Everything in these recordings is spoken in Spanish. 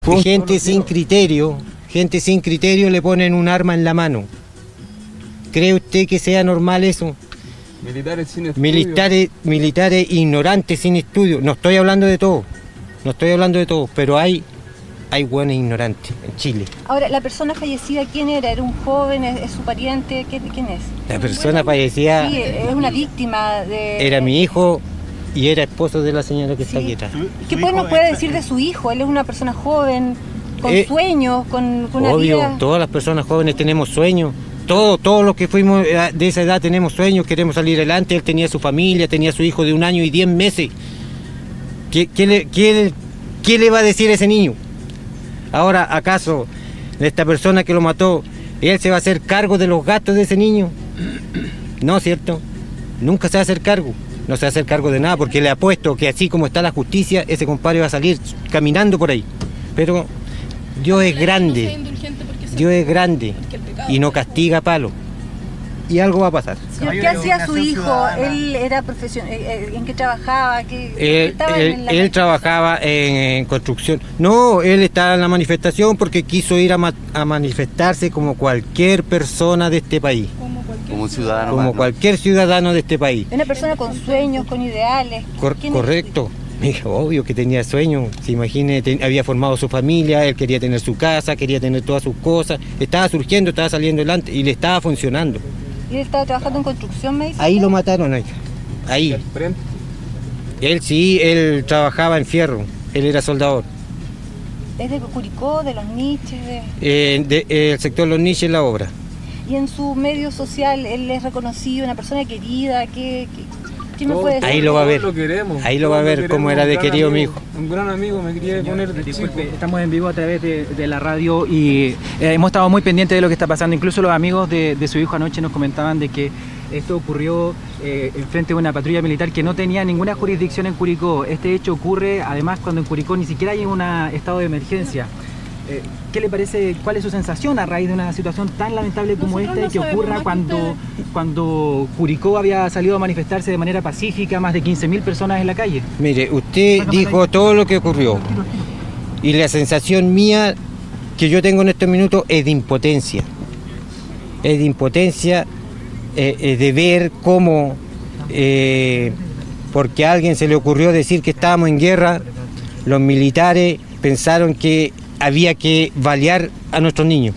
Gente sin criterio le ponen un arma en la mano. ¿Cree usted que sea normal eso? Militares sin estudio. Militares ignorantes sin estudio. No estoy hablando de todo, pero hay buenos ignorantes en Chile. Ahora, ¿la persona fallecida quién era? ¿Era un joven? ¿Es su pariente? ¿Quién es? La persona fallecida... Sí, es una víctima de... Era mi hijo y era esposo de la señora que está aquí atrás. ¿Qué nos puede decir de su hijo? Él es una persona joven, con sueños, con una obvio, vida... Todas las personas jóvenes tenemos sueños. Todos los que fuimos de esa edad tenemos sueños, queremos salir adelante. Él tenía su familia, tenía su hijo de 1 año y 10 meses. ¿Qué le va a decir a ese niño? Ahora, ¿acaso esta persona que lo mató, él se va a hacer cargo de los gastos de ese niño? No, ¿cierto? Nunca se va a hacer cargo. No se va a hacer cargo de nada, porque le apuesto que así como está la justicia, ese compadre va a salir caminando por ahí. Pero Dios es grande. Dios es grande y no castiga a palo. Y algo va a pasar. ¿Qué hacía su hijo? ¿Él era profesional? ¿En qué trabajaba? Él trabajaba en construcción. No, él estaba en la manifestación porque quiso ir a manifestarse como cualquier persona de este país. Como ciudadano. Como cualquier ciudadano de este país. Una persona con sueños, con ideales. Correcto. Obvio que tenía sueños, se imagine, había formado su familia, él quería tener su casa, quería tener todas sus cosas, estaba surgiendo, estaba saliendo adelante y le estaba funcionando. ¿Y él estaba trabajando en construcción, me dice? Ahí lo mataron, ahí. Él trabajaba en fierro, él era soldador. ¿Es de Curicó, de Los Niches? El sector Los Niches, la obra. ¿Y en su medio social él es reconocido, una persona querida? ¿Qué me puede decir? Ahí lo va a ver, va a ver cómo era de querido mi hijo. Un gran amigo, me quería poner... Disculpe, estamos en vivo a través de la radio y hemos estado muy pendientes de lo que está pasando. Incluso los amigos de su hijo anoche nos comentaban de que esto ocurrió enfrente de una patrulla militar que no tenía ninguna jurisdicción en Curicó. Este hecho ocurre además cuando en Curicó ni siquiera hay un estado de emergencia. ¿Qué le parece? ¿Cuál es su sensación a raíz de una situación tan lamentable como esta y que ocurra cuando Curicó había salido a manifestarse de manera pacífica, más de 15.000 personas en la calle? Mire, usted dijo todo lo que ocurrió y la sensación mía que yo tengo en estos minutos es de impotencia. Es de impotencia de ver cómo, porque a alguien se le ocurrió decir que estábamos en guerra, los militares pensaron que había que balear a nuestros niños.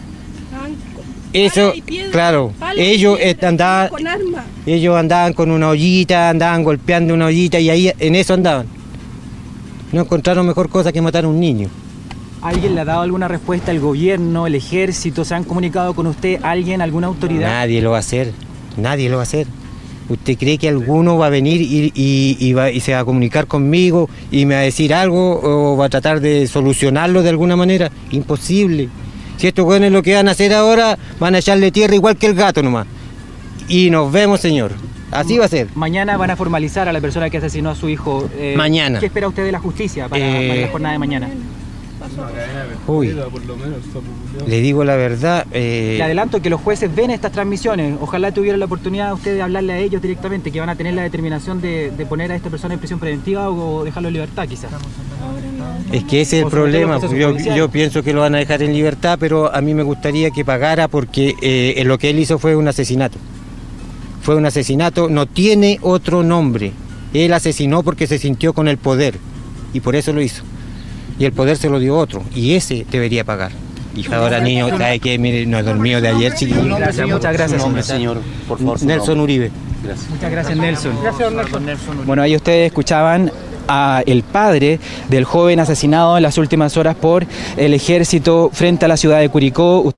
Eso, claro, ellos andaban con una ollita, andaban golpeando una ollita y ahí en eso andaban. No encontraron mejor cosa que matar a un niño. ¿Alguien le ha dado alguna respuesta? ¿El gobierno, el ejército? ¿Se han comunicado con usted? ¿Alguien, alguna autoridad? Nadie lo va a hacer, nadie lo va a hacer. ¿Usted cree que alguno va a venir y se va a comunicar conmigo y me va a decir algo o va a tratar de solucionarlo de alguna manera? Imposible. Si estos jóvenes lo que van a hacer ahora, van a echarle tierra igual que el gato nomás. Y nos vemos, señor. Así va a ser. Mañana van a formalizar a la persona que asesinó a su hijo. Mañana. ¿Qué espera usted de la justicia para la jornada de mañana? Uy, le digo la verdad. Le adelanto que los jueces ven estas transmisiones. Ojalá tuviera la oportunidad usted de hablarle a ellos directamente, que van a tener la determinación de poner a esta persona en prisión preventiva o dejarlo en libertad, quizás. Es que ese es el problema. Yo pienso que lo van a dejar en libertad, pero a mí me gustaría que pagara porque lo que él hizo fue un asesinato. Fue un asesinato, no tiene otro nombre. Él asesinó porque se sintió con el poder y por eso lo hizo. Y el poder se lo dio otro, y ese debería pagar. Y ahora niño, ¿sabe qué? Mire, no he dormido de ayer, chiquillo. Muchas gracias, señor. Por favor, Nelson Uribe. Gracias. Muchas gracias, Nelson. Bueno, ahí ustedes escuchaban al padre del joven asesinado en las últimas horas por el ejército frente a la ciudad de Curicó.